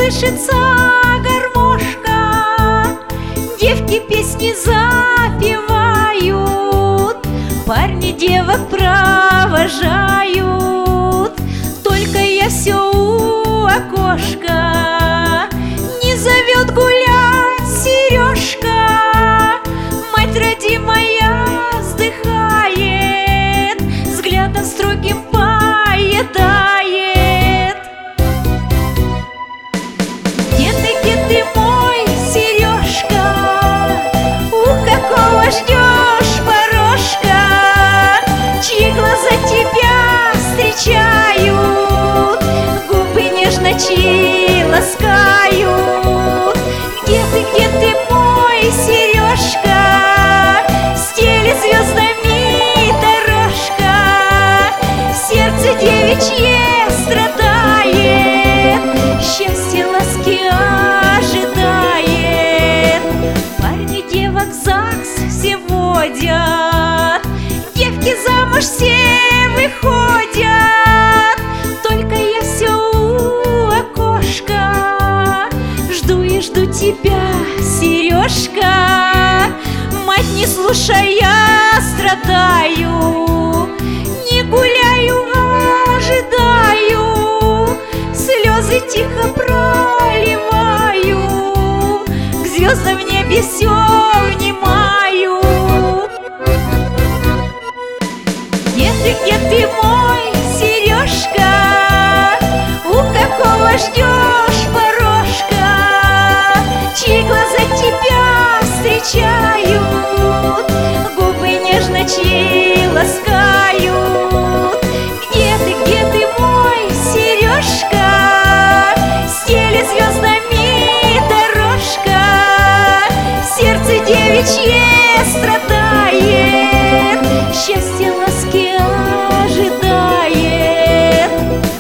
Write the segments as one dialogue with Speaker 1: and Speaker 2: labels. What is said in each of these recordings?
Speaker 1: слышится гармошка, девки песни запевают, парни девок провожают. Только я все у окошка, не зовет гулять Сережка. Мать родимая вздыхает, взглядом строгим поедает. Где ты мой Сережка? У какого ждешь порожка? Чьи глаза тебя встречают, губы нежно чьи ласкают? Где ты мой Сережка? Стелит звездами дорожка, сердце девичье страдает, счастье ласки ожидает. Парни девок в ЗАГС все водят, девки замуж все выходят. Только я все у окошка, жду и жду тебя, Сережка. Мать не слушая, страдаю, не гуляю, ожидаю, слезы тихо проливаю, к звездам в небе все внимаю. Где ты мой Сережка? У какого ждешь порожка? Чьи глаза тебя встречают, губы нежно чьи ласкают? Где ты мой Сережка? Стелит звездами дорожка, сердце девичье страдает, счастье ласки ожидает.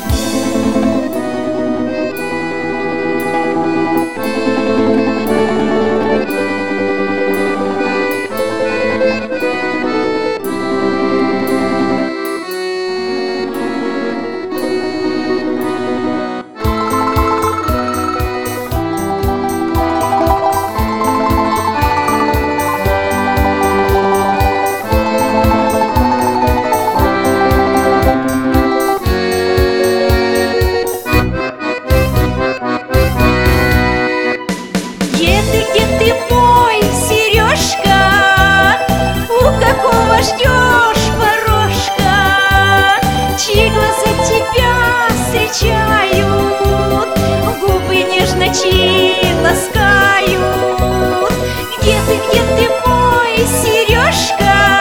Speaker 1: Где ты мой Сережка? У какого ждешь порожка? Чьи глаза тебя встречают, губы нежно чьи ласкают? Где ты мой Сережка?